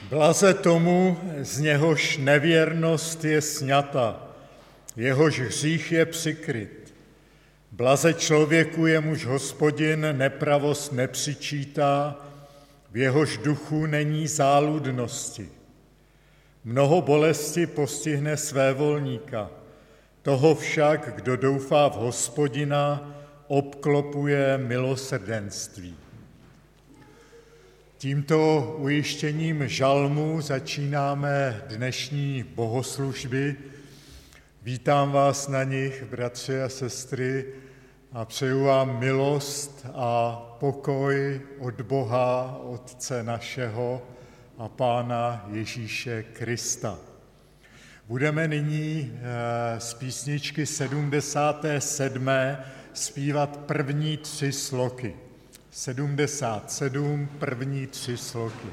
Blaze tomu, z něhož nevěrnost je sňata, jehož hřích je přikryt. Blaze člověku, jemuž Hospodin nepravost nepřičítá, v jehož duchu není záludnosti. Mnoho bolesti postihne svévolníka, toho však, kdo doufá v Hospodina, obklopuje milosrdenství. Tímto ujištěním žalmu začínáme dnešní bohoslužby. Vítám vás na nich, bratři a sestry, a přeju vám milost a pokoj od Boha, Otce našeho a Pána Ježíše Krista. Budeme nyní z písničky 77. zpívat první 3 sloky. 77, první 3 sloky.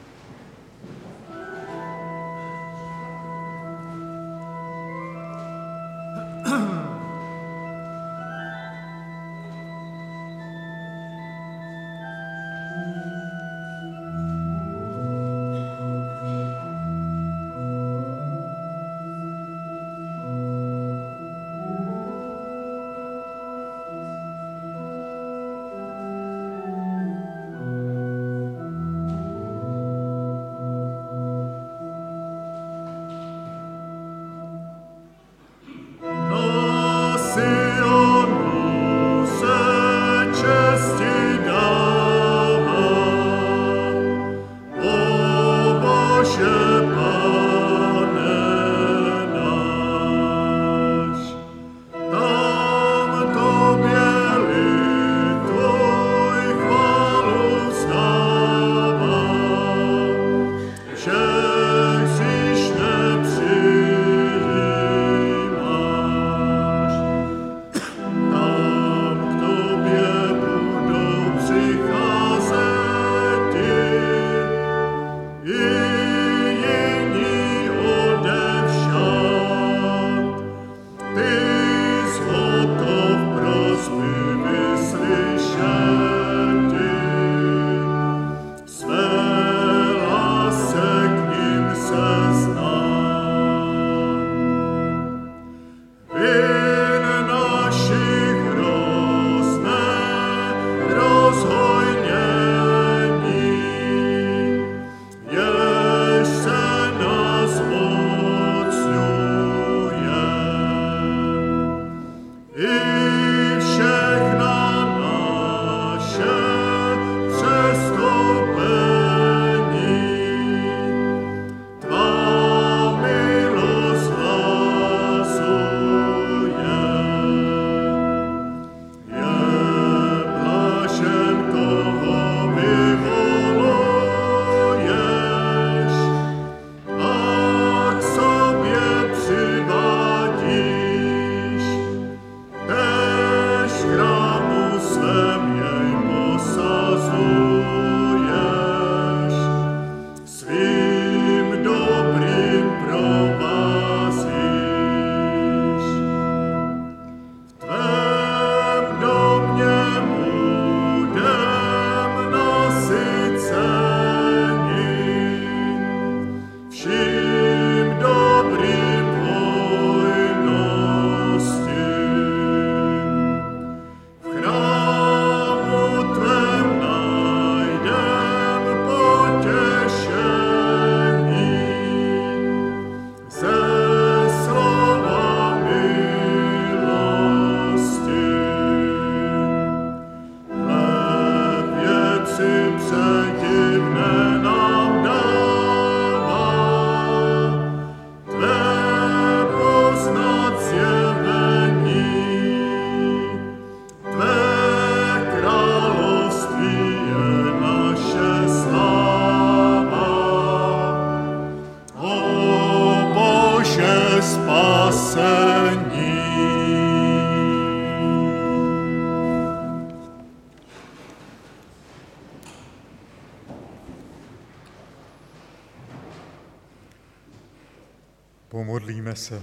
Pomodlíme se.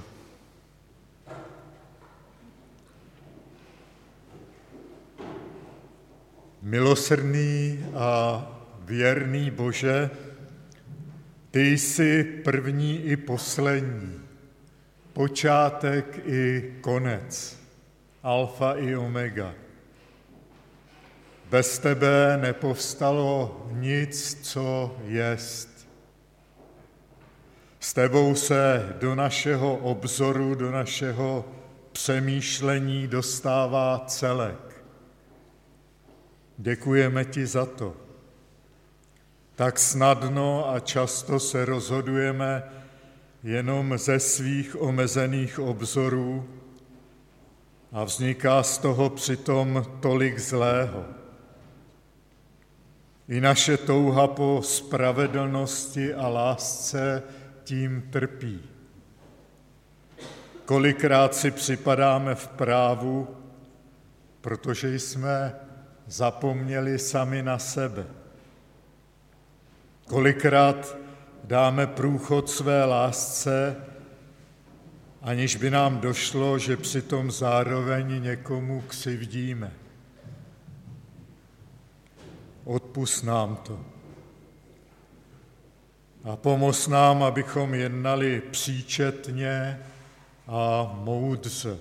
Milosrdný a věrný Bože, Ty jsi první i poslední, počátek i konec, alfa i omega. Bez tebe nepovstalo nic, co jest. S tebou se do našeho obzoru, do našeho přemýšlení dostává celek. Děkujeme ti za to. Tak snadno a často se rozhodujeme jenom ze svých omezených obzorů a vzniká z toho přitom tolik zlého. I naše touha po spravedlnosti a lásce tím trpí. Kolikrát si připadáme v právu, protože jsme zapomněli sami na sebe. Kolikrát dáme průchod své lásce, aniž by nám došlo, že přitom zároveň někomu křivdíme. Odpusť nám to. A pomoz nám, abychom jednali příčetně a moudře.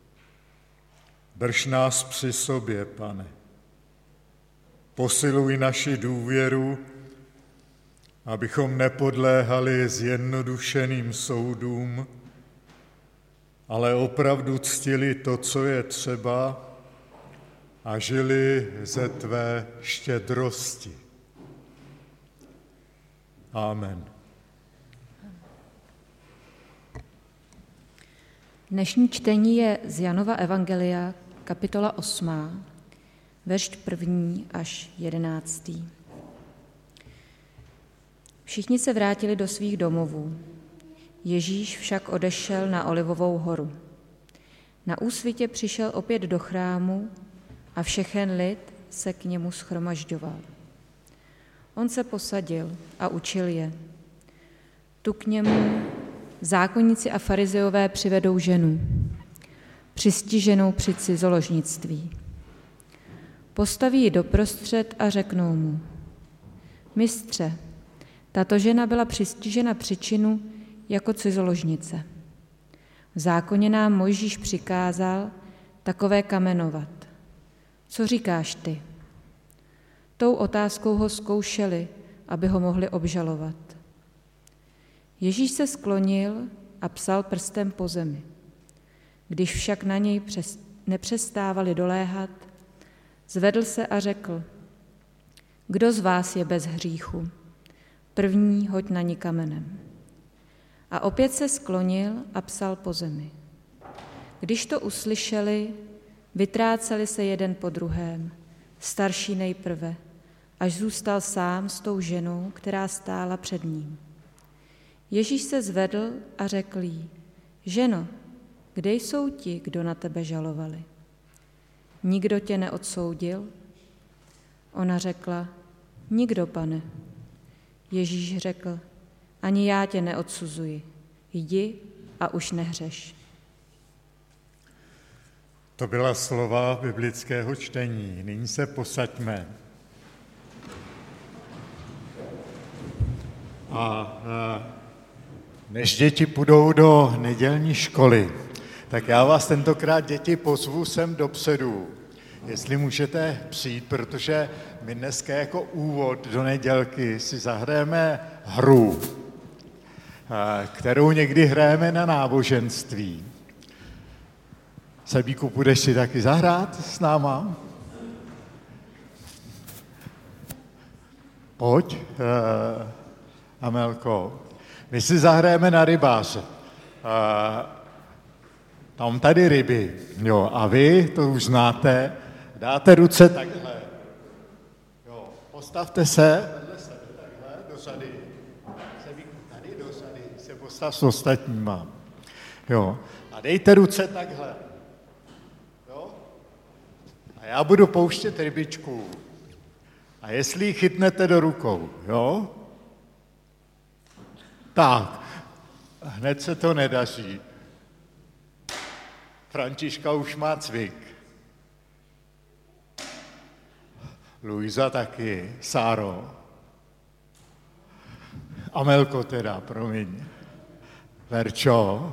Drž nás při sobě, Pane. Posiluj naši důvěru, abychom nepodléhali zjednodušeným soudům, ale opravdu ctili to, co je třeba, a žili ze tvé štědrosti. Amen. Dnešní čtení je z Janova evangelia, kapitola 8, verš 1. až 11. Všichni se vrátili do svých domovů. Ježíš však odešel na Olivovou horu. Na úsvitě přišel opět do chrámu a všechen lid se k němu shromažďoval. On se posadil a učil je. Tu k němu zákonníci a farizeové přivedou ženu, přistiženou při cizoložnictví. Postaví ji doprostřed a řeknou mu: Mistře, tato žena byla přistižena při činu jako cizoložnice. V zákoně nám Mojžíš přikázal takové kamenovat. Co říkáš ty? Tou otázkou ho zkoušeli, aby ho mohli obžalovat. Ježíš se sklonil a psal prstem po zemi. Když však na něj nepřestávali doléhat, zvedl se a řekl: Kdo z vás je bez hříchu? První hoď na ní kamenem. A opět se sklonil a psal po zemi. Když to uslyšeli, vytráceli se jeden po druhém, starší nejprve, až zůstal sám s tou ženou, která stála před ním. Ježíš se zvedl a řekl jí: Ženo, kde jsou ti, kdo na tebe žalovali? Nikdo tě neodsoudil? Ona řekla: Nikdo, Pane. Ježíš řekl: Ani já tě neodsuzuji. Jdi a už nehřeš. To byla slova biblického čtení. Nyní se posaďme. Než děti půjdou do nedělní školy, tak já vás tentokrát, děti, pozvu sem dopředu, jestli můžete přijít, protože my dneska jako úvod do nedělky si zahrajeme hru, kterou někdy hrajeme na náboženství. Sebíku, půjdeš si taky zahrát s náma? Pojď, Amelko. My si zahrajeme na rybáře. Tam tady ryby, jo, a vy, to už znáte, dáte ruce takhle. Jo, postavte se vedle sebe takhle do řady. Sebíku, tady do řady se postav s ostatníma. Jo, a dejte ruce takhle. Jo? A já budu pouštět rybičku. A jestli ji chytnete do rukou, jo? Tak, hned se to nedaří. Františka už má cvik. Luisa taky. Sáro. Amelko teda, promiň. Verčo.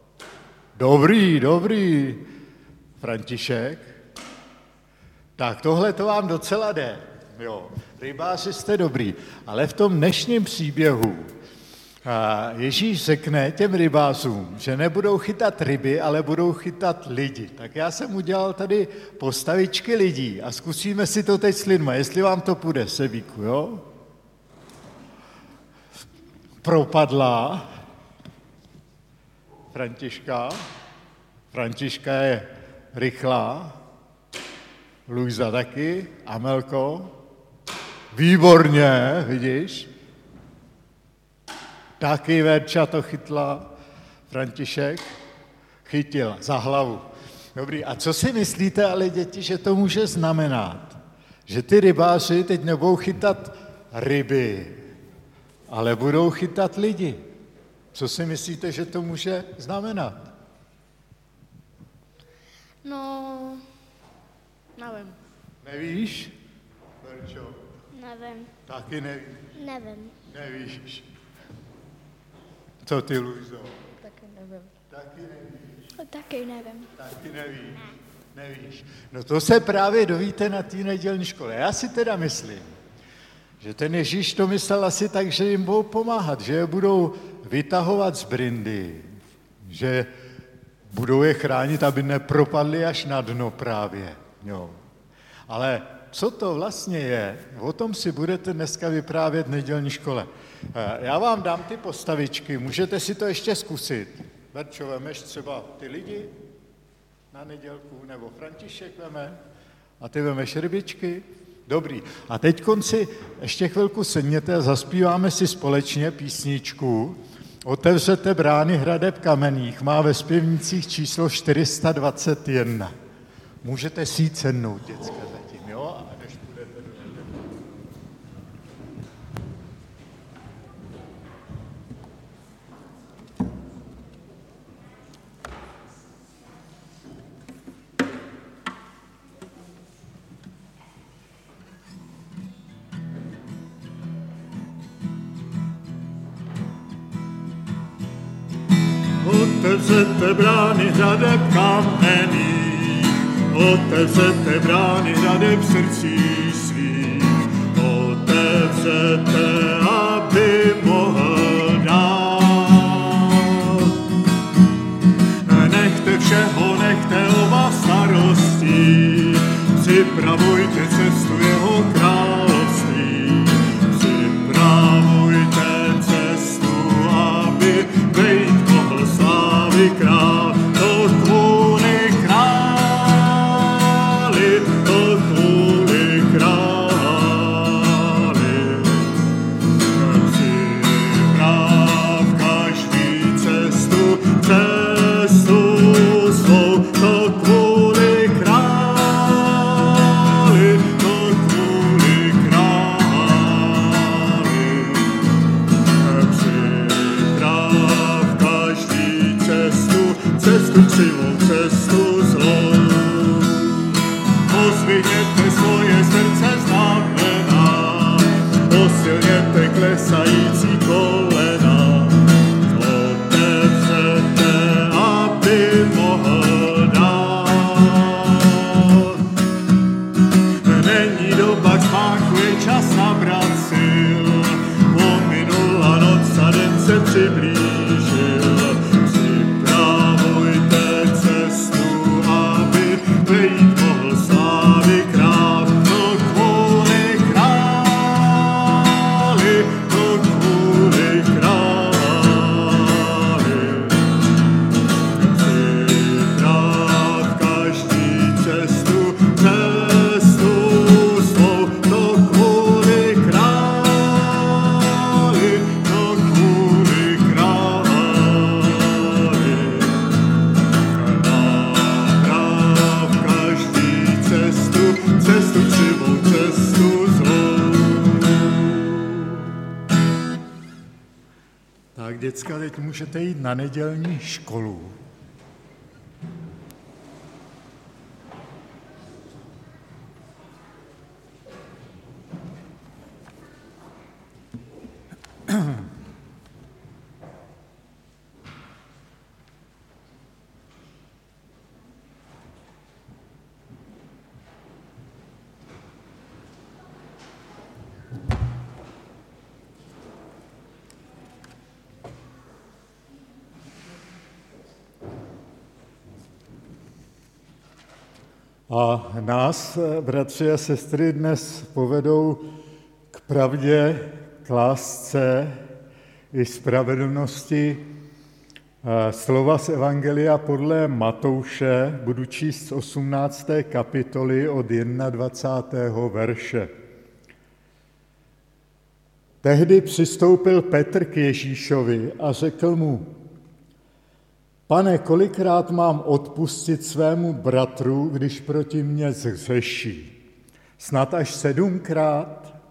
Dobrý. František. Tak tohle to vám docela jde. Jo, rybáři jste dobrý. Ale v tom dnešním příběhu Ježíš řekne těm rybářům, že nebudou chytat ryby, ale budou chytat lidi. Tak já jsem udělal tady postavičky lidí a zkusíme si to teď s lidma, jestli vám to půjde, Sebíku, jo? Propadlá Františka je rychlá, Luisa taky, Amelko, výborně, vidíš? Taky Verča to chytla, František chytil za hlavu. Dobrý, a co si myslíte, ale děti, že to může znamenat? Že ty rybáři teď nebudou chytat ryby, ale budou chytat lidi. Co si myslíte, že to může znamenat? No, nevím. Nevíš, Verčo? Nevím. Taky nevíš. Nevím. Nevíš. Co ty, Luizo? Taky nevím. Taky nevíš. Taky nevím. Taky nevíš. Nevíš. No to se právě dovíte na té nedělní škole. Já si teda myslím, že ten Ježíš to myslel asi tak, že jim budou pomáhat, že je budou vytahovat z brindy, že budou je chránit, aby nepropadli až na dno právě. Jo. Ale co to vlastně je, o tom si budete dneska vyprávět v nedělní škole. Já vám dám ty postavičky, můžete si to ještě zkusit. Verčo, vemeš třeba ty lidi na nedělku, nebo František veme a ty vemeš rybičky. Dobrý. A teď konci ještě chvilku sedněte a zaspíváme si společně písničku Otevřete brány hradeb kamenných, má ve zpěvnicích číslo 421. Můžete si jít sednout, děcka, zatím, jo? A než půjdete do neděle. Otevřete brány hradeb kamenných, otevřete brány hradeb srdcí svých, otevřete, aby mohl dát. Nechte všeho, nechte oba starostí, připravujte cestu jeho království, připravujte cestu, aby vejít mohl slávy král, to kvůli králi, to kvůli králi. Připrav každý cestu svou, to kvůli králi, to kvůli králi. Připrav každý cestu křivou, cestu zlou. Pozvihněte svoje srdce znamená, posilněte klesající kolena. Otevřete, aby mohl dát. Není doba k spánku, je čas nabrat sil, pominula noc a den se přiblížil. Připravujte cestu, aby vejít mohl slávy král, to kvůli králi, to kvůli králi. Připrav každý cestu svou, to kvůli králi, to kvůli králi. Naprav každý cestu křivou, cestu zlou. Tak, děcka, teď můžete jít na nedělní školu. A nás, bratři a sestry, dnes povedou k pravdě, k lásce i spravedlnosti slova z Evangelia podle Matouše, budu číst z 18. kapitoly od 21. verše. Tehdy přistoupil Petr k Ježíšovi a řekl mu: Pane, kolikrát mám odpustit svému bratru, když proti mně zhřeší? Snad až 7krát?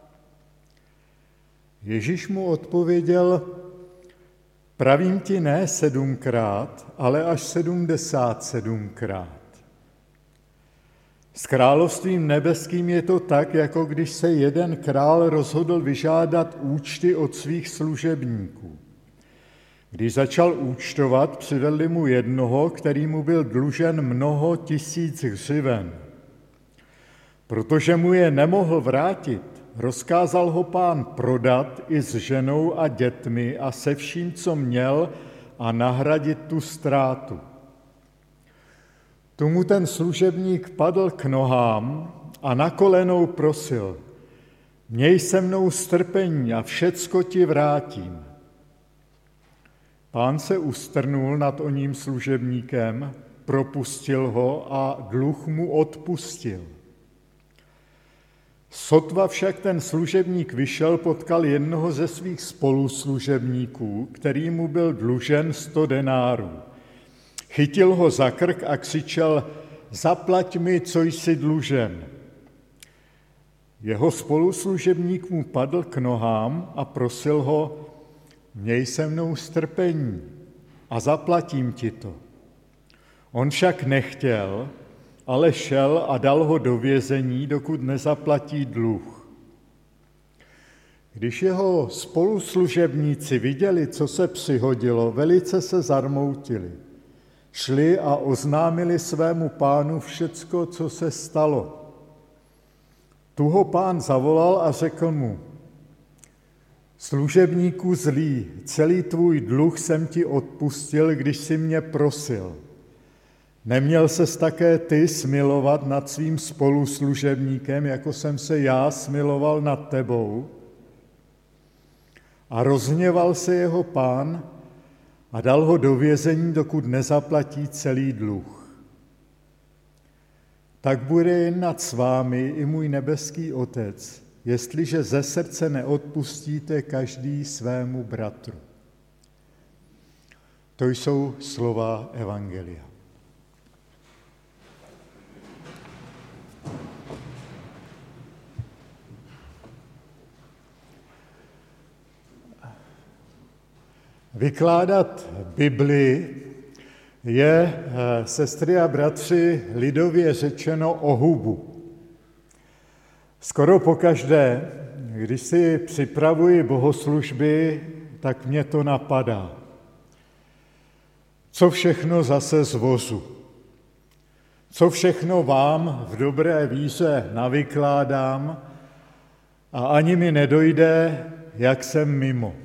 Ježíš mu odpověděl: Pravím ti, ne 7krát, ale až 77krát. S královstvím nebeským je to tak, jako když se jeden král rozhodl vyžádat účty od svých služebníků. Když začal účtovat, přivedli mu jednoho, který mu byl dlužen mnoho tisíc hřiven. Protože mu je nemohl vrátit, rozkázal ho pán prodat i s ženou a dětmi a se vším, co měl, a nahradit tu ztrátu. Tu mu ten služebník padl k nohám a na kolenou prosil: Měj se mnou strpení a všecko ti vrátím. Pán se ustrnul nad oním služebníkem, propustil ho a dluh mu odpustil. Sotva však ten služebník vyšel, potkal jednoho ze svých spoluslužebníků, který mu byl dlužen 100 denárů. Chytil ho za krk a křičel: Zaplať mi, co jsi dlužen. Jeho spoluslužebník mu padl k nohám a prosil ho: Měj se mnou strpení a zaplatím ti to. On však nechtěl, ale šel a dal ho do vězení, dokud nezaplatí dluh. Když jeho spoluslužebníci viděli, co se přihodilo, velice se zarmoutili. Šli a oznámili svému pánu všecko, co se stalo. Tu ho pán zavolal a řekl mu: Služebníku zlý, celý tvůj dluh jsem ti odpustil, když jsi mě prosil. Neměl ses také ty smilovat nad svým spoluslužebníkem, jako jsem se já smiloval nad tebou? A rozhněval se jeho pán a dal ho do vězení, dokud nezaplatí celý dluh. Tak bude jednat s vámi i můj nebeský Otec, jestliže ze srdce neodpustíte každý svému bratru. To jsou slova Evangelia. Vykládat Bibli je, sestry a bratři, lidově řečeno o hubu. Skoro pokaždé, když si připravuji bohoslužby, tak mě to napadá. Co všechno zase zvozu? Co všechno vám v dobré víře navykládám a ani mi nedojde, jak jsem mimo.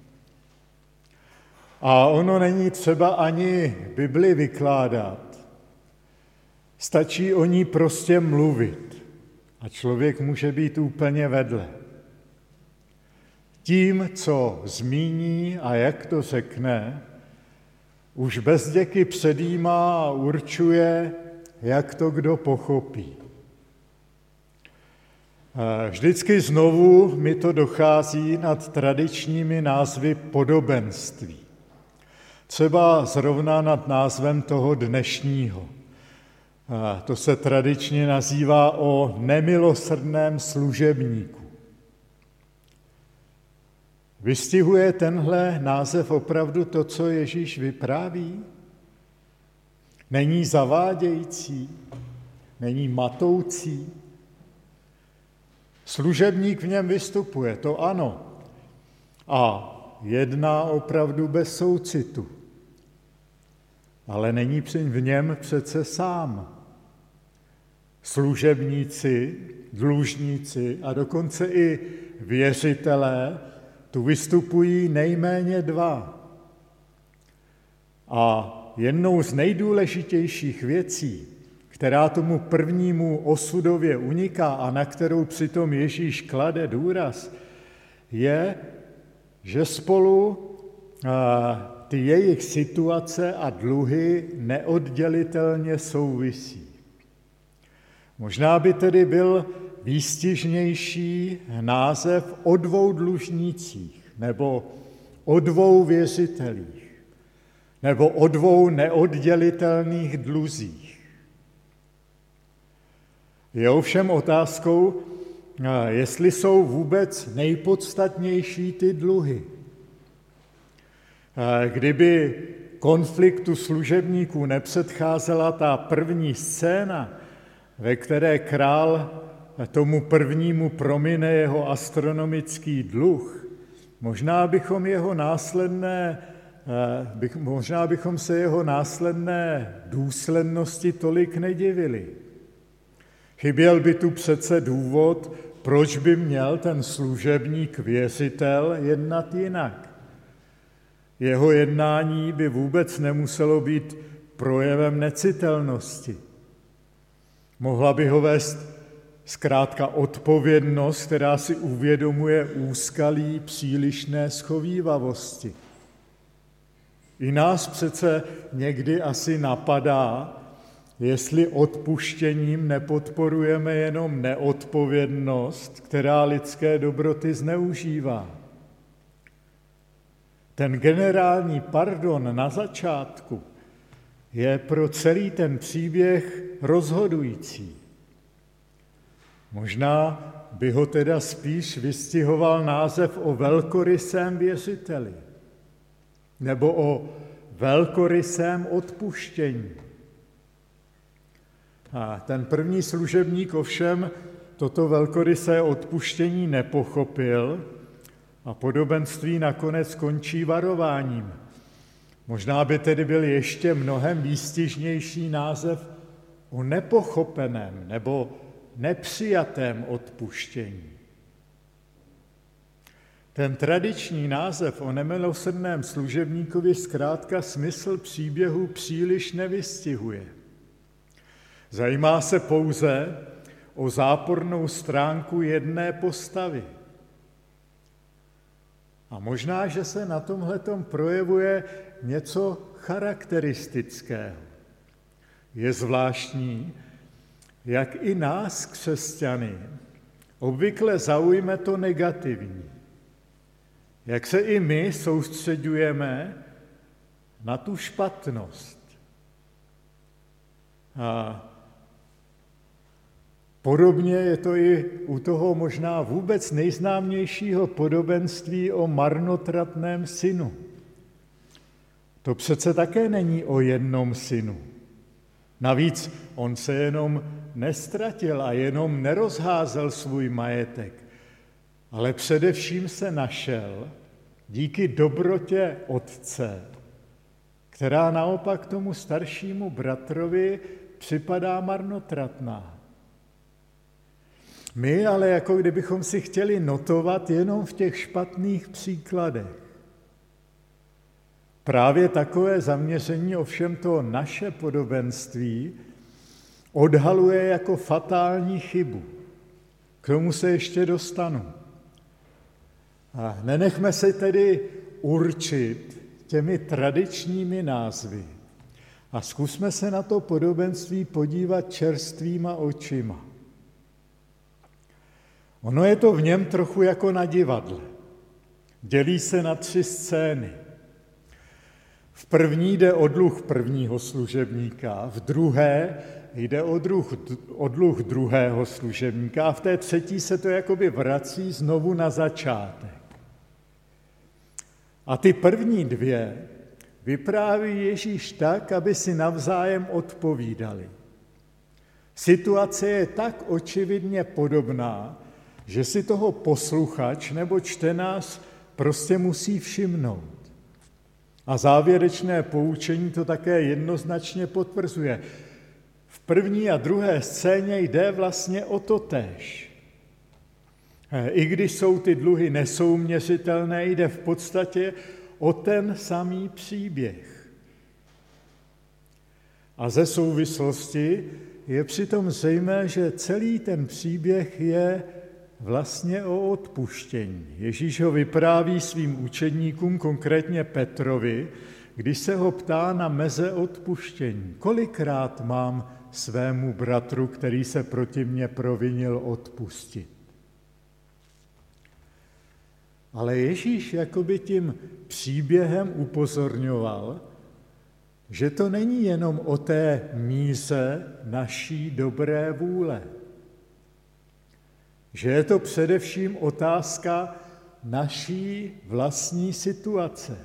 A ono není třeba ani Bibli vykládat. Stačí o ní prostě mluvit a člověk může být úplně vedle. Tím, co zmíní a jak to řekne, už bezděky předjímá a určuje, jak to kdo pochopí. Vždycky znovu mi to dochází nad tradičními názvy podobenství. Třeba zrovna nad názvem toho dnešního. To se tradičně nazývá o nemilosrdném služebníku. Vystihuje tenhle název opravdu to, co Ježíš vypráví? Není zavádějící? Není matoucí? Služebník v něm vystupuje, to ano. A jedná opravdu bez soucitu. Ale není v něm přece sám. Služebníci, dlužníci a dokonce i věřitelé tu vystupují nejméně dva. A jednou z nejdůležitějších věcí, která tomu prvnímu osudově uniká a na kterou přitom Ježíš klade důraz, je, že spolu ty jejich situace a dluhy neoddělitelně souvisí. Možná by tedy byl výstižnější název o dvou dlužnících, nebo o dvou věřitelích, nebo o dvou neoddělitelných dluzích. Je ovšem otázkou, jestli jsou vůbec nejpodstatnější ty dluhy. Kdyby konfliktu služebníků nepředcházela ta první scéna, ve které král tomu prvnímu promine jeho astronomický dluh, možná bychom se jeho následné důslednosti tolik nedivili. Chyběl by tu přece důvod, proč by měl ten služebník věřitel jednat jinak. Jeho jednání by vůbec nemuselo být projevem necitelnosti. Mohla by ho vést zkrátka odpovědnost, která si uvědomuje úskalí přílišné schovívavosti. I nás přece někdy asi napadá, jestli odpuštěním nepodporujeme jenom neodpovědnost, která lidské dobroty zneužívá. Ten generální pardon na začátku je pro celý ten příběh rozhodující. Možná by ho teda spíš vystihoval název o velkorysém věřiteli nebo o velkorysém odpuštění. A ten první služebník ovšem toto velkorysé odpuštění nepochopil a podobenství nakonec končí varováním. Možná by tedy byl ještě mnohem výstižnější název o nepochopeném nebo nepřijatém odpuštění. Ten tradiční název o nemilosrdném služebníkovi zkrátka smysl příběhu příliš nevystihuje. Zajímá se pouze o zápornou stránku jedné postavy. A možná, že se na tomhletom projevuje něco charakteristického. Je zvláštní, jak i nás, křesťany, obvykle zaujme to negativní. Jak se i my soustředujeme na tu špatnost. A podobně je to i u toho možná vůbec nejznámějšího podobenství o marnotratném synu. To přece také není o jednom synu. Navíc on se jenom nestratil a jenom nerozházel svůj majetek, ale především se našel díky dobrotě otce, která naopak tomu staršímu bratrovi připadá marnotratná. My ale jako kdybychom si chtěli notovat jenom v těch špatných příkladech. Právě takové zaměření ovšem to naše podobenství odhaluje jako fatální chybu. K tomu se ještě dostanu. A nenechme se tedy určit těmi tradičními názvy a zkusme se na to podobenství podívat čerstvýma očima. Ono je to v něm trochu jako na divadle. Dělí se na 3 scény. V první jde o dluh prvního služebníka, v druhé jde o dluh druhého služebníka a v té třetí se to jakoby vrací znovu na začátek. A ty první 2 vypráví Ježíš tak, aby si navzájem odpovídali. Situace je tak očividně podobná, že si toho posluchač nebo čtenář prostě musí všimnout. A závěrečné poučení to také jednoznačně potvrzuje. V první a druhé scéně jde vlastně o totéž. I když jsou ty dluhy nesouměřitelné, jde v podstatě o ten samý příběh. A ze souvislosti je přitom zřejmé, že celý ten příběh je vlastně o odpuštění. Ježíš ho vypráví svým učedníkům, konkrétně Petrovi, když se ho ptá na meze odpuštění. Kolikrát mám svému bratru, který se proti mně provinil, odpustit? Ale Ježíš jakoby tím příběhem upozorňoval, že to není jenom o té míře naší dobré vůle. Že je to především otázka naší vlastní situace.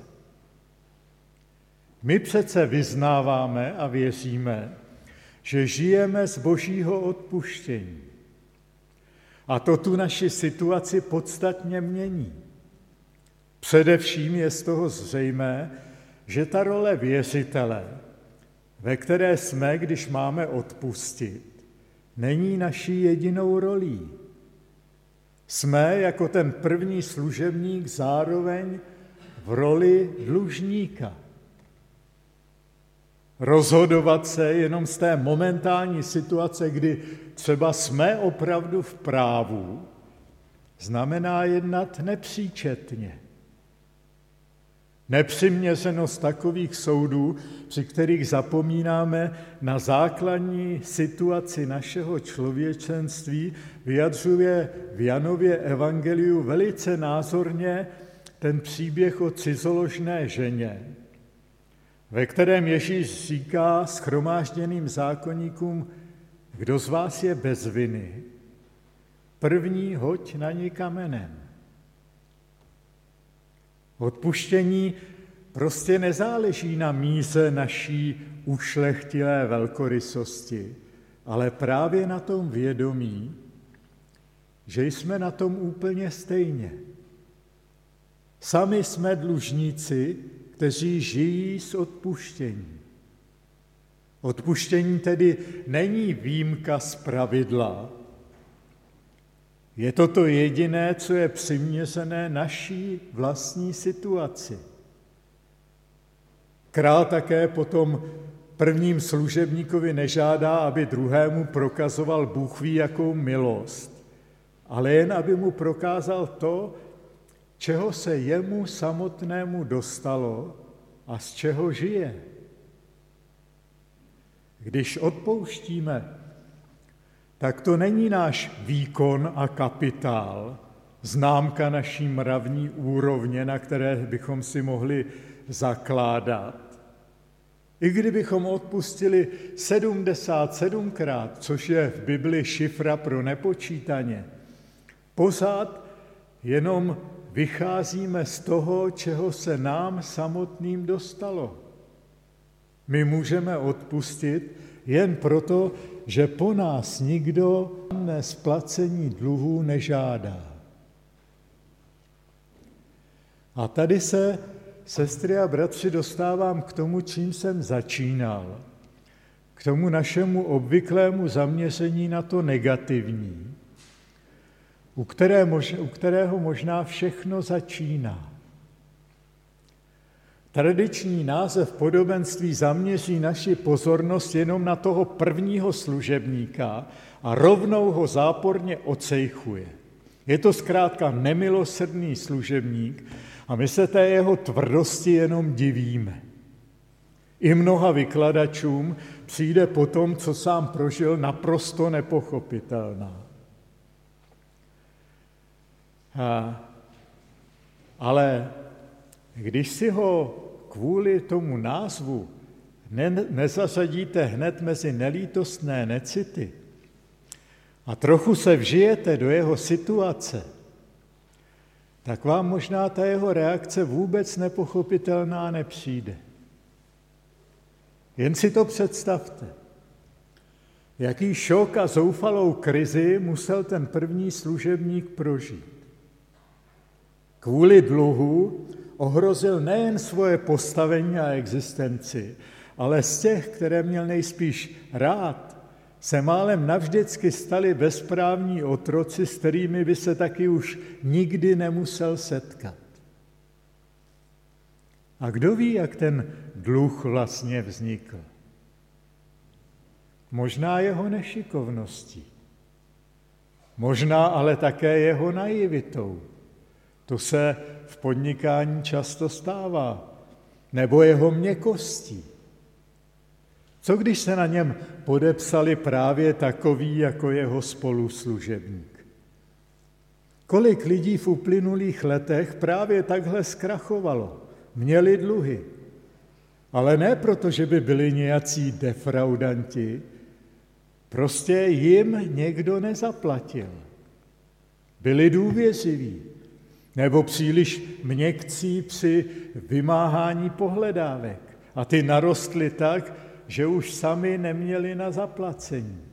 My přece vyznáváme a věříme, že žijeme z Božího odpuštění. A to tu naši situaci podstatně mění. Především je z toho zřejmé, že ta role věřitele, ve které jsme, když máme odpustit, není naší jedinou rolí. Jsme jako ten první služebník zároveň v roli dlužníka. Rozhodovat se jenom z té momentální situace, kdy třeba jsme opravdu v právu, znamená jednat nepříčetně. Nepřiměřenost takových soudů, při kterých zapomínáme na základní situaci našeho člověčenství, vyjadřuje v Janově evangeliu velice názorně ten příběh o cizoložné ženě, ve kterém Ježíš říká shromážděným zákonníkům, kdo z vás je bez viny, první hoď na ní kamenem. Odpuštění prostě nezáleží na míře naší ušlechtilé velkorysosti, ale právě na tom vědomí, že jsme na tom úplně stejně. Sami jsme dlužníci, kteří žijí z odpuštění. Odpuštění tedy není výjimka z pravidla. Je to jediné, co je přiměřené naší vlastní situaci. Král také potom prvním služebníkovi nežádá, aby druhému prokazoval Bůh ví jakou milost, ale jen aby mu prokázal to, čeho se jemu samotnému dostalo a z čeho žije. Když odpouštíme, tak to není náš výkon a kapitál, známka naší mravní úrovně, na které bychom si mohli zakládat. I kdybychom odpustili 77krát, což je v Bibli šifra pro nepočítaně, pořád jenom vycházíme z toho, čeho se nám samotným dostalo. My můžeme odpustit jen proto, že po nás nikdo splacení dluhů nežádá. A tady se, sestry a bratři, dostávám k tomu, čím jsem začínal. K tomu našemu obvyklému zaměření na to negativní, u kterého možná všechno začíná. Tradiční název podobenství zaměří naši pozornost jenom na toho prvního služebníka a rovnou ho záporně ocejchuje. Je to zkrátka nemilosrdný služebník a my se té jeho tvrdosti jenom divíme. I mnoha vykladačům přijde po tom, co sám prožil, naprosto nepochopitelná. Ale když si ho kvůli tomu názvu nezařadíte hned mezi nelítostné necity a trochu se vžijete do jeho situace, tak vám možná ta jeho reakce vůbec nepochopitelná nepřijde. Jen si to představte. Jaký šok a zoufalou krizi musel ten první služebník prožít. Kvůli dluhu ohrozil nejen svoje postavení a existenci, ale z těch, které měl nejspíš rád, se málem navždycky stali bezprávní otroci, s kterými by se taky už nikdy nemusel setkat. A kdo ví, jak ten dluh vlastně vznikl? možná jeho nešikovností, možná ale také jeho naivitou. To se v podnikání často stává, nebo jeho měkkostí. Co když se na něm podepsali právě takoví jako jeho spoluslužebník? Kolik lidí v uplynulých letech právě takhle zkrachovalo, měli dluhy. Ale ne proto, že by byli nějací defraudanti, prostě jim někdo nezaplatil. Byli důvěřiví nebo příliš měkcí při vymáhání pohledávek a ty narostly tak, že už sami neměli na zaplacení.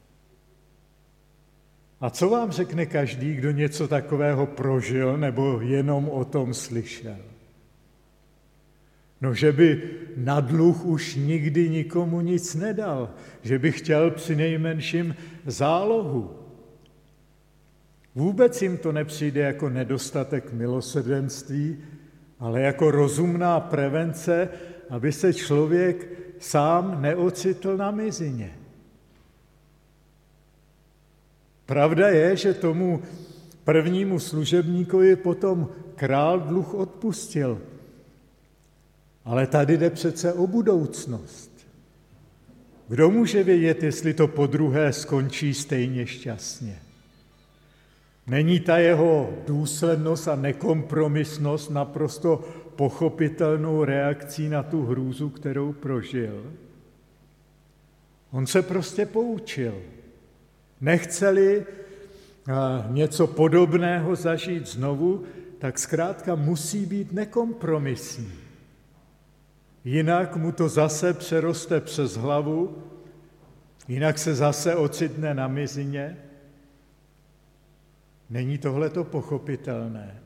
A co vám řekne každý, kdo něco takového prožil nebo jenom o tom slyšel? No, že by na dluh už nikdy nikomu nic nedal, že by chtěl přinejmenším zálohu. Vůbec jim to nepřijde jako nedostatek milosrdenství, ale jako rozumná prevence, aby se člověk sám neocitl na mizině. Pravda je, že tomu prvnímu služebníkovi potom král dluh odpustil. Ale tady jde přece o budoucnost. Kdo může vědět, jestli to podruhé skončí stejně šťastně? Není ta jeho důslednost a nekompromisnost naprosto pochopitelnou reakcí na tu hrůzu, kterou prožil? On se prostě poučil. Nechce-li něco podobného zažít znovu, tak zkrátka musí být nekompromisní. Jinak mu to zase přeroste přes hlavu, jinak se zase ocitne na mizině. Není tohleto pochopitelné?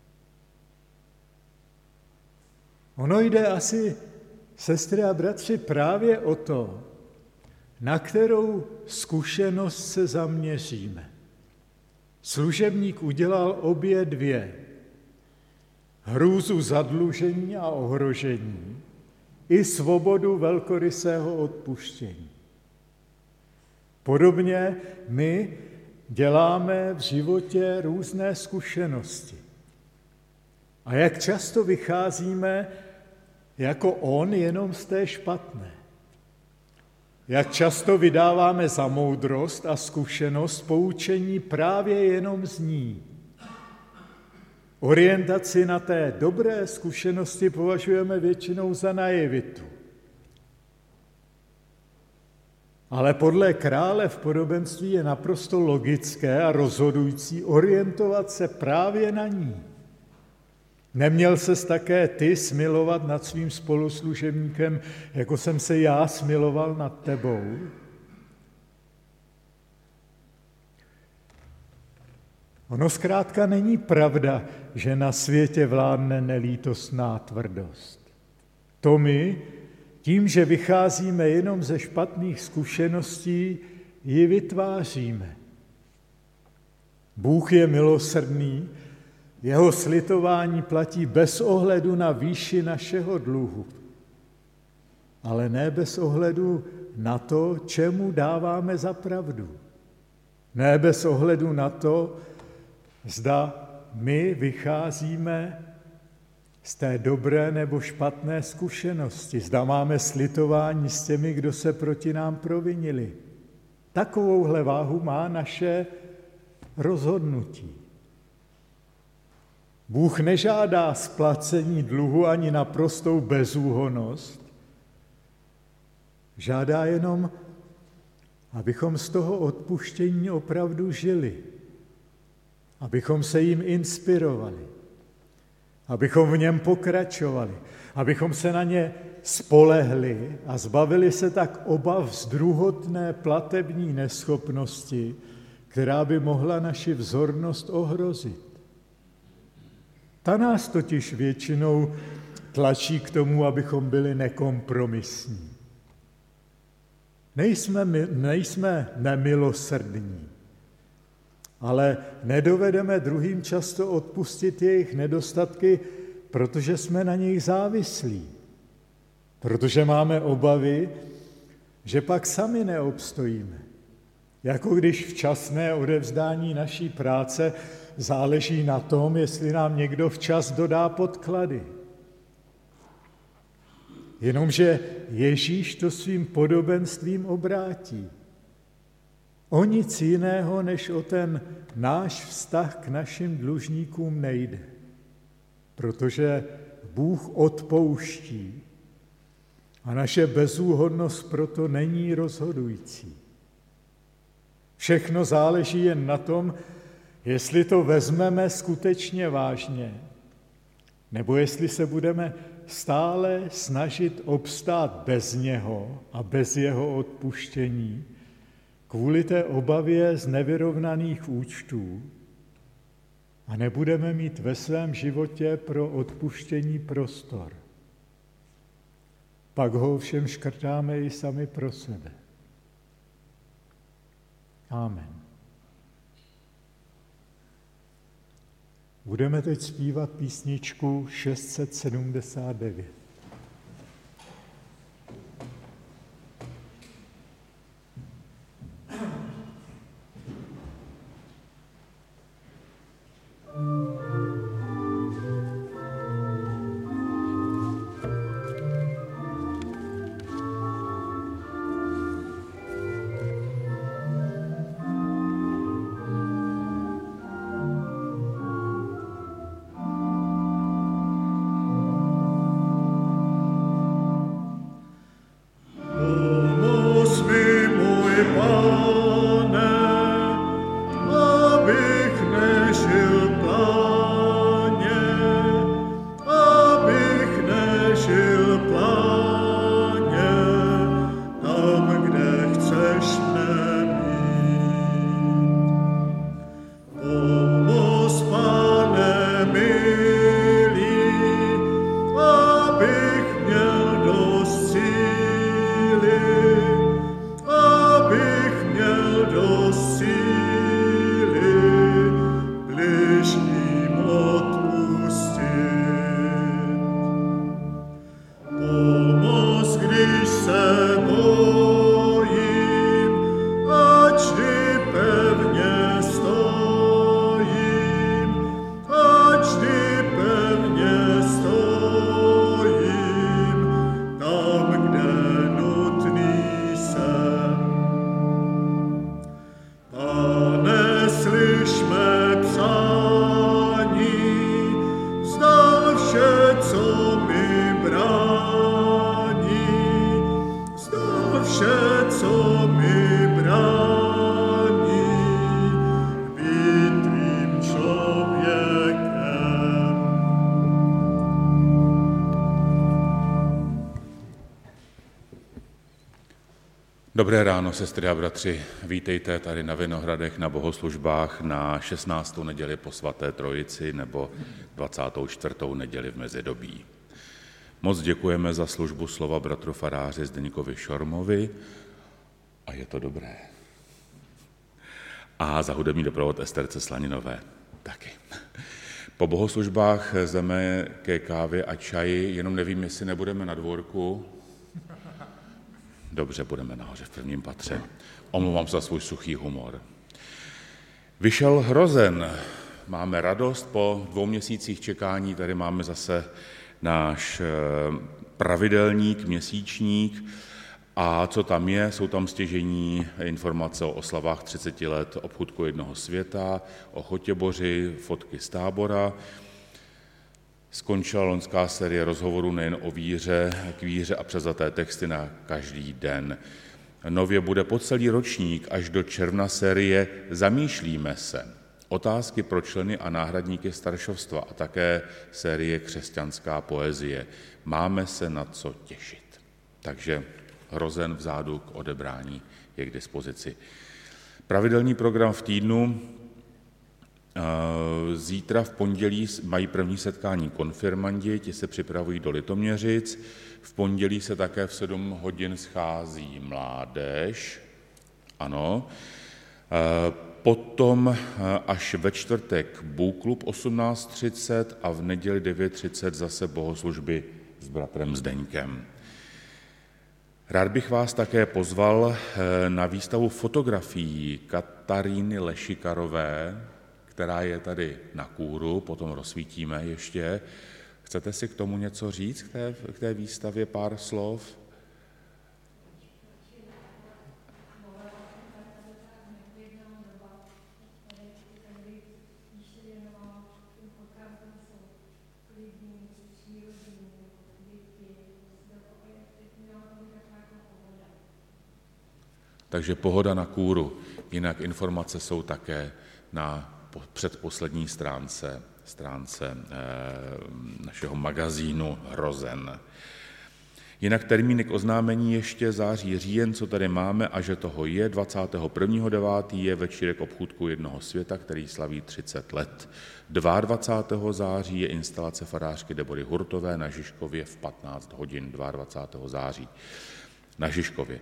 Ono jde asi, sestry a bratři, právě o to, na kterou zkušenost se zaměříme. Služebník udělal obě dvě. Hrůzu zadlužení a ohrožení i svobodu velkorysého odpuštění. Podobně my děláme v životě různé zkušenosti. A jak často vycházíme jako on jenom z té špatné. Jak často vydáváme za moudrost a zkušenost poučení právě jenom z ní. Orientaci na té dobré zkušenosti považujeme většinou za naivitu. Ale podle krále v podobenství je naprosto logické a rozhodující orientovat se právě na ní. Neměl ses také ty smilovat nad svým spoluslužebníkem, jako jsem se já smiloval nad tebou? Ono zkrátka není pravda, že na světě vládne nelítostná tvrdost. To my, tím, že vycházíme jenom ze špatných zkušeností, ji vytváříme. Bůh je milosrdný, jeho slitování platí bez ohledu na výši našeho dluhu, ale ne bez ohledu na to, čemu dáváme za pravdu. Ne bez ohledu na to, zda my vycházíme z té dobré nebo špatné zkušenosti, zda máme slitování s těmi, kdo se proti nám provinili. Takovouhle váhu má naše rozhodnutí. Bůh nežádá splacení dluhu ani naprostou bezúhonnost, žádá jenom, abychom z toho odpuštění opravdu žili, abychom se jim inspirovali, abychom v něm pokračovali, abychom se na ně spolehli a zbavili se tak obav z druhotné platební neschopnosti, která by mohla naši vzornost ohrozit. Ta nás totiž většinou tlačí k tomu, abychom byli nekompromisní. Nejsme nemilosrdní, ale nedovedeme druhým často odpustit jejich nedostatky, protože jsme na nich závislí. Protože máme obavy, že pak sami neobstojíme. Jako když včasné odevzdání naší práce záleží na tom, jestli nám někdo včas dodá podklady. Jenomže Ježíš to svým podobenstvím obrátí. O nic jiného, než o ten náš vztah k našim dlužníkům nejde. Protože Bůh odpouští a naše bezúhonnost proto není rozhodující. Všechno záleží jen na tom, jestli to vezmeme skutečně vážně, nebo jestli se budeme stále snažit obstát bez něho a bez jeho odpuštění kvůli té obavě z nevyrovnaných účtů a nebudeme mít ve svém životě pro odpuštění prostor. Pak ho ovšem škrtáme i sami pro sebe. Amen. Budeme teď zpívat písničku 679. Dobré ráno, sestry a bratři. Vítejte tady na Vinohradech na bohoslužbách na 16. neděli po svaté Trojici nebo 24. neděli v mezidobí. Moc děkujeme za službu slova bratru faráři Zdeňkovi Šormovi a je to dobré. A za hudební doprovod Esterce Slaninové taky. Po bohoslužbách jdeme ke kávě a čaji, jenom nevím, jestli nebudeme na dvorku. Dobře, budeme nahoře v prvním patře. Omlouvám se za svůj suchý humor. Vyšel Hrozen. Máme radost po 2 měsících čekání. Tady máme zase náš pravidelník, měsíčník. A co tam je? Jsou tam stěžejní informace o oslavách 30 let obchůdku jednoho světa, o Chotěboři, fotky z tábora. Skončila loňská série rozhovorů nejen o víře, k víře a převzaté texty na každý den. Nově bude po celý ročník až do června série Zamýšlíme se. Otázky pro členy a náhradníky staršovstva a také série Křesťanská poezie. Máme se na co těšit. Takže Hrozen vzadu k odebrání je k dispozici. Pravidelný program v týdnu. Zítra v pondělí mají první setkání konfirmandi, ti se připravují do Litoměřic. V pondělí se také v 7 hodin schází mládež. Ano. Potom až ve čtvrtek Bůklub 18:30 a v neděli 9:30 zase bohoslužby s bratrem Zdeňkem. Rád bych vás také pozval na výstavu fotografií Kataríny Lešikarové, která je tady na kůru, potom rozsvítíme ještě. Chcete si k tomu něco říct, k té výstavě pár slov? Takže pohoda na kůru. Jinak informace jsou také na předposlední stránce našeho magazínu Hrozen. Jinak termíny k oznámení ještě září, říjen, co tady máme, a že toho je 21.9. je večírek obchůdku Jednoho světa, který slaví 30 let. 22. září je instalace farářky Debory Hurtové na Žižkově v 15 hodin 22. září. Na Žižkově.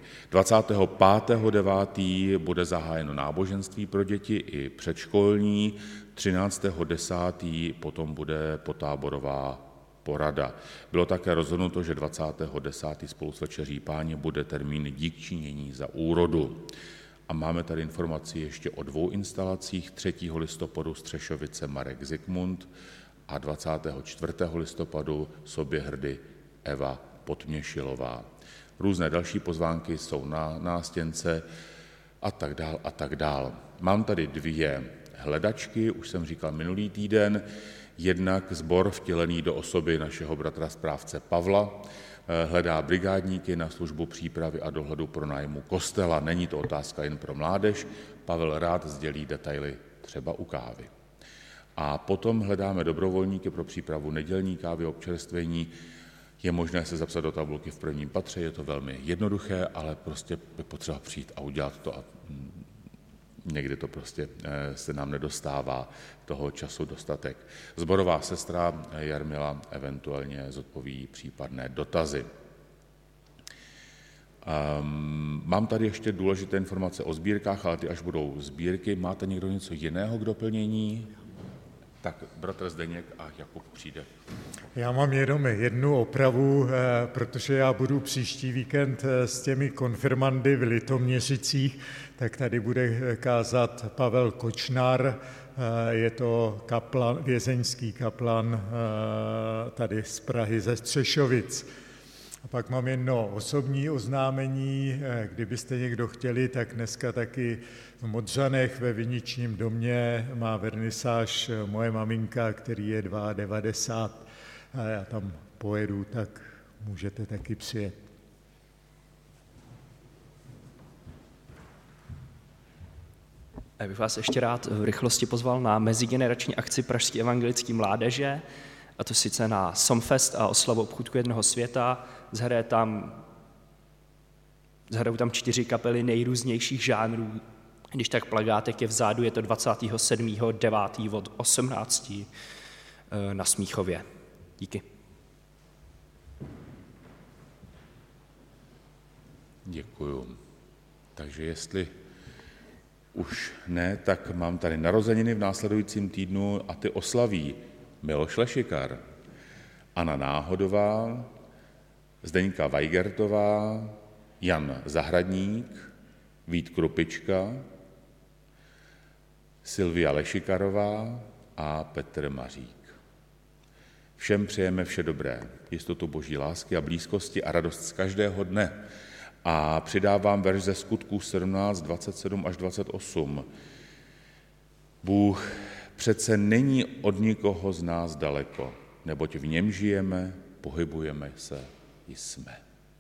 25.9. bude zahájeno náboženství pro děti i předškolní, 13.10. potom bude potáborová porada. Bylo také rozhodnuto, že 20.10. spolu s Večeří Páně bude termín dík činění za úrodu. A máme tady informaci ještě o 2 instalacích, 3. listopadu Střešovice Marek Zikmund a 24. listopadu Soběhrdy Eva Podměšilová. Různé další pozvánky jsou na nástěnce a tak dál. Mám tady 2 hledačky, už jsem říkal minulý týden, jednak sbor vtělený do osoby našeho bratra správce Pavla, hledá brigádníky na službu přípravy a dohledu pronájmu kostela. Není to otázka jen pro mládež, Pavel rád sdělí detaily třeba u kávy. A potom hledáme dobrovolníky pro přípravu nedělní kávy, občerstvení. Je možné se zapsat do tabulky v prvním patře, je to velmi jednoduché, ale prostě je potřeba přijít a udělat to a někdy to prostě se nám nedostává toho času dostatek. Sborová sestra Jarmila eventuálně zodpoví případné dotazy. Mám tady ještě důležité informace o sbírkách, ale ty až budou sbírky. Máte někdo něco jiného k doplnění? Tak bratr Zdeněk a Jakub přijde. Já mám jenom jednu opravu, protože já budu příští víkend s těmi konfirmandy v Litoměřicích, tak tady bude kázat Pavel Kočnar, je to kaplan, vězeňský kaplan tady z Prahy ze Střešovic. A pak mám jedno osobní oznámení, kdybyste někdo chtěli, tak dneska taky v Modřanech ve Viničním domě má vernisáž moje maminka, který je 92 a já tam pojedu, tak můžete taky přijet. Já bych vás ještě rád v rychlosti pozval na mezigenerační akci Pražské evangelické mládeže, a to sice na Somfest a oslavu obchůdku Jednoho světa. Zhrajou tam 4 kapely nejrůznějších žánrů. Když tak plagátek je vzadu, je to 27.9. od 18. na Smíchově. Díky. Děkuju. Takže jestli už ne, tak mám tady narozeniny v následujícím týdnu a ty oslaví Miloš Lešikar, Anna Náhodová, Zdeňka Vajgertová, Jan Zahradník, Vít Krupička, Silvia Lešikarová a Petr Mařík. Všem přejeme vše dobré, jistotu boží lásky a blízkosti a radost z každého dne. A přidávám verš ze Skutků 17, 27 až 28. Bůh přece není od nikoho z nás daleko, neboť v něm žijeme, pohybujeme se i jsme.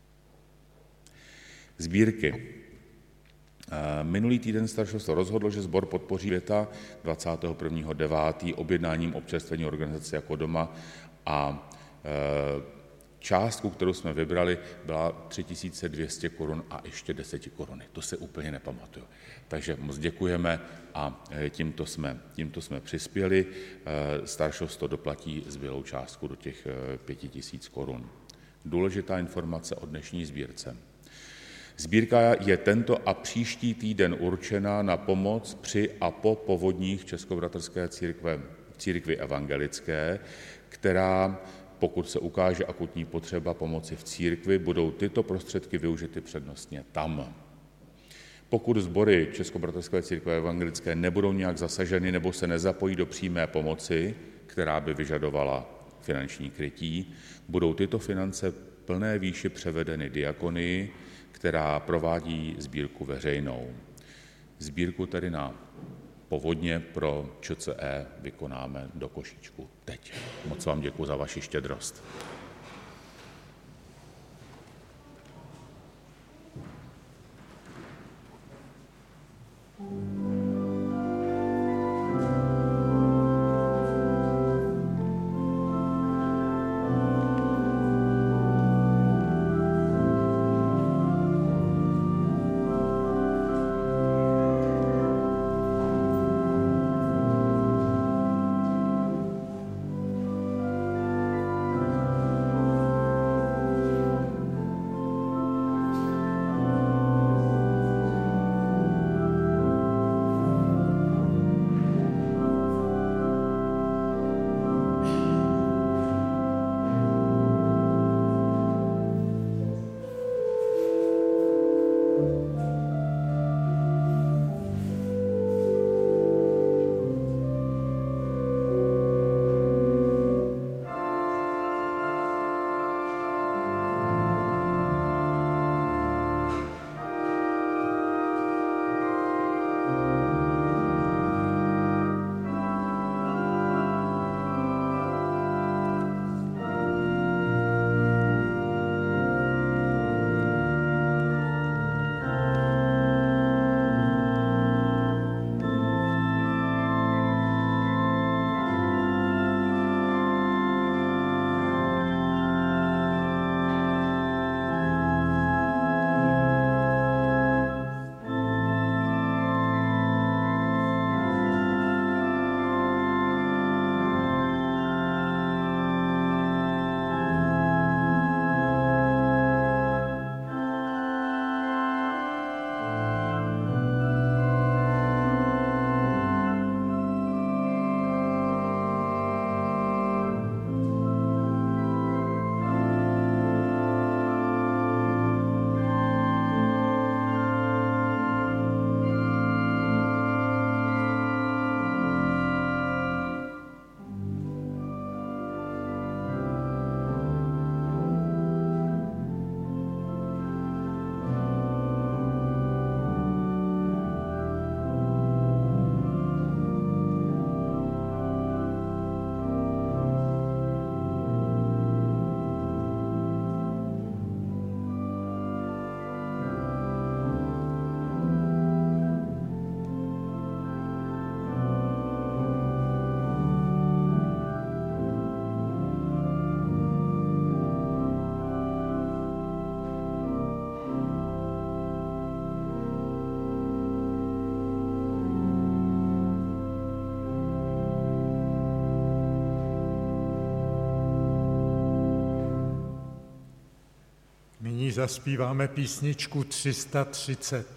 Sbírky. Minulý týden staršovstvo rozhodlo, že sbor podpoří Věta 21.9. objednáním občerstvení organizace Jako doma a částku, kterou jsme vybrali, byla 3200 korun a ještě 10 koruny. To se úplně nepamatuju. Takže moc děkujeme a tímto jsme přispěli. Staršovstvo doplatí zbylou částku do těch 5000 korun. Důležitá informace o dnešní sbírce. Sbírka je tento a příští týden určena na pomoc při a po povodních Českobratrské církvi evangelické, která pokud se ukáže akutní potřeba pomoci v církvi, budou tyto prostředky využity přednostně tam. Pokud sbory Českobratrské církve evangelické nebudou nějak zasaženy nebo se nezapojí do přímé pomoci, která by vyžadovala finanční krytí, budou tyto finance plné výši převedeny diakonii, která provádí sbírku veřejnou. Sbírku tedy na povodně pro ČCE vykonáme do košíčku teď. Moc vám děkuji za vaši štědrost. Nyní zaspíváme písničku 330.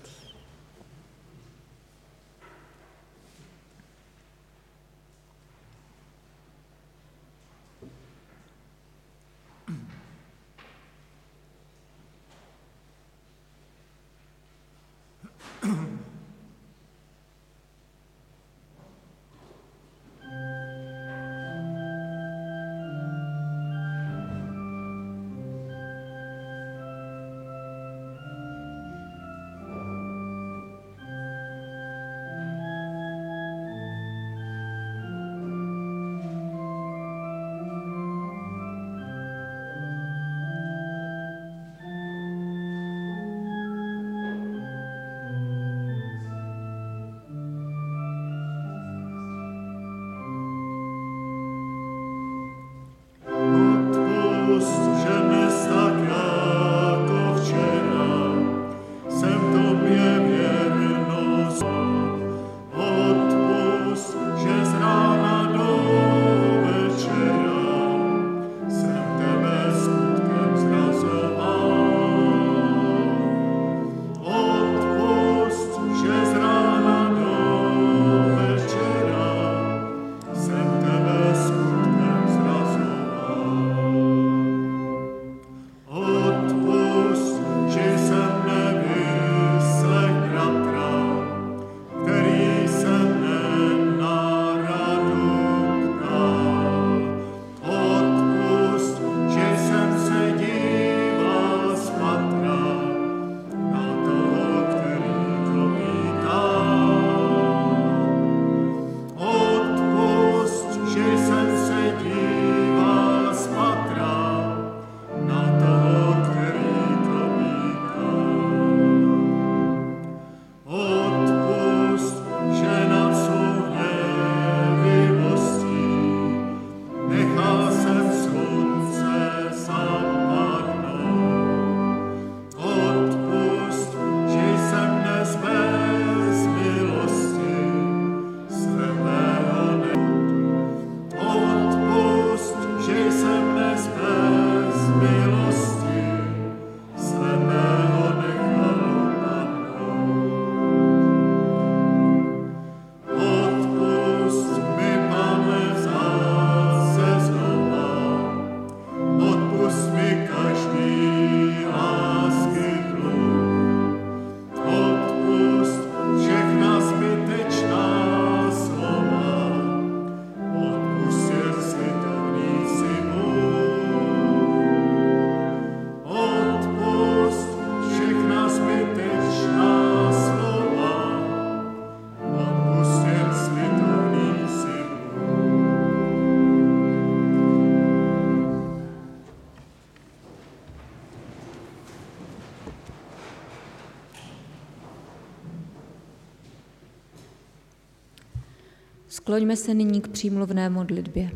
Skloňme se nyní k přímluvné modlitbě.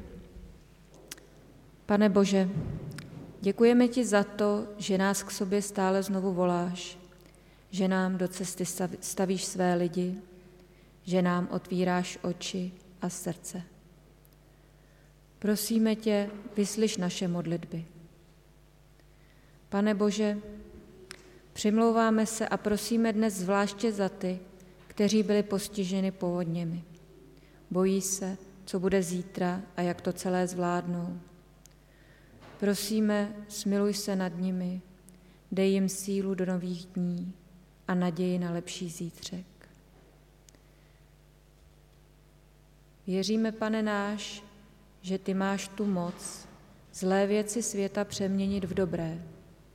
Pane Bože, děkujeme ti za to, že nás k sobě stále znovu voláš, že nám do cesty stavíš své lidi, že nám otvíráš oči a srdce. Prosíme tě, vyslyš naše modlitby. Pane Bože, přimlouváme se a prosíme dnes zvláště za ty, kteří byli postiženi povodněmi. Bojí se, co bude zítra a jak to celé zvládnou. Prosíme, smiluj se nad nimi, dej jim sílu do nových dní a naději na lepší zítřek. Věříme, Pane náš, že ty máš tu moc zlé věci světa přeměnit v dobré.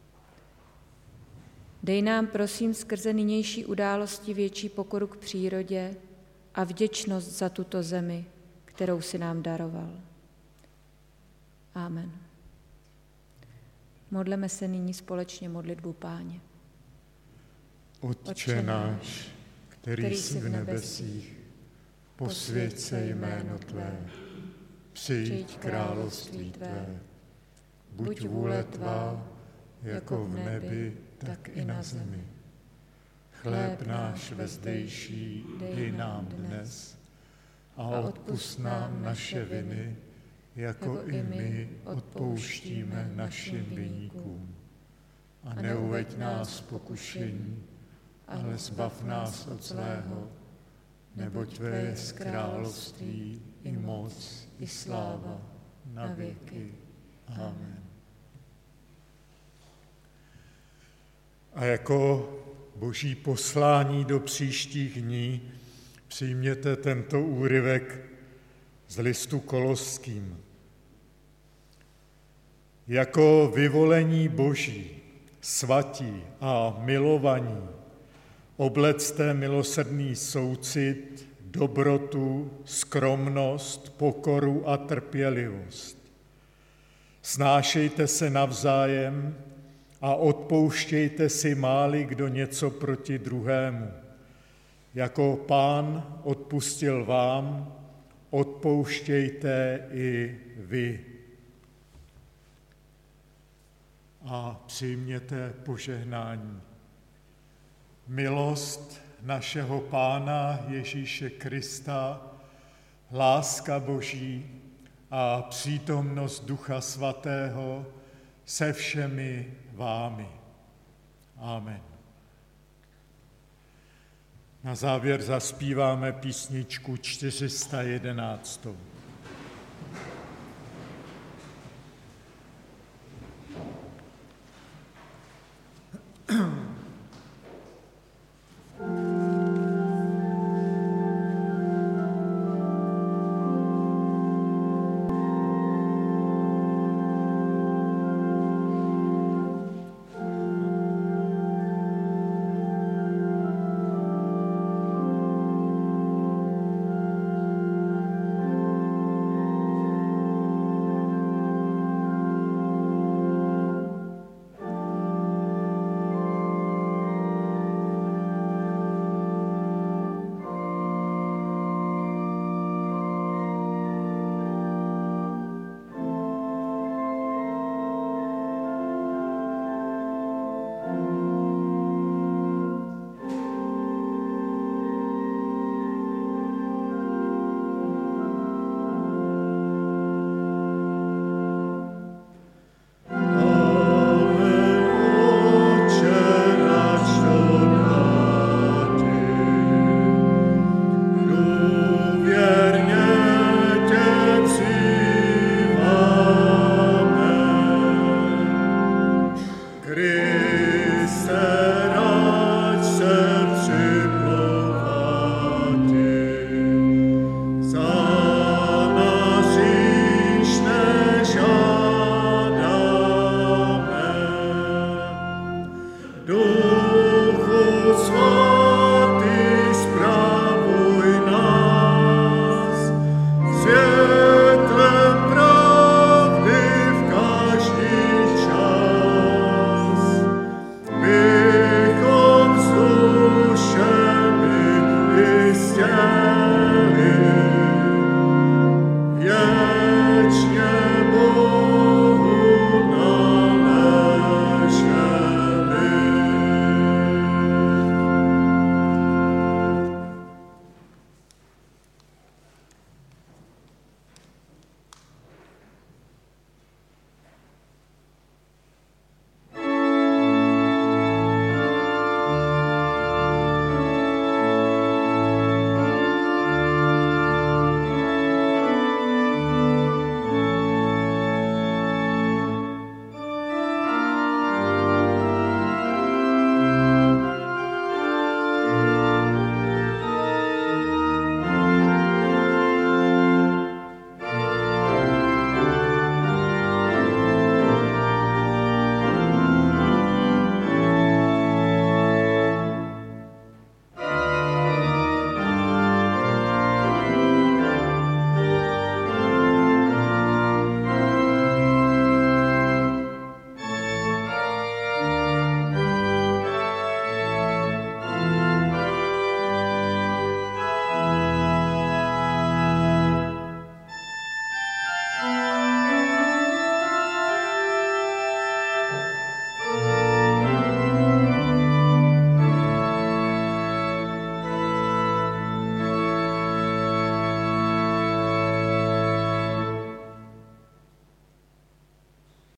Dej nám, prosím, skrze nynější události větší pokoru k přírodě a vděčnost za tuto zemi, kterou si nám daroval. Amen. Modleme se nyní společně modlitbu Páně. Otče náš, který jsi v nebesích, posvěť se jméno Tvé, přijď království Tvé, buď vůle Tvá, jako v nebi, tak i na zemi. Chléb náš vezdejší dej nám dnes a odpusť nám naše viny, jako i my odpouštíme našim viníkům. A neuveď nás v pokušení, ale zbav nás od zlého, neboť Tvé je království i moc i sláva na věky. Amen. A jako boží poslání do příštích dní přijměte tento úryvek z listu Koloským. Jako vyvolení boží, svatí a milovaní, oblecte milosrdný soucit, dobrotu, skromnost, pokoru a trpělivost. Snášejte se navzájem a odpouštějte si, máli kdo něco proti druhému. Jako Pán odpustil vám, odpouštějte i vy. A přijměte požehnání. Milost našeho Pána Ježíše Krista, láska Boží a přítomnost Ducha Svatého se všemi vámi. Amen. Na závěr zazpíváme písničku 411.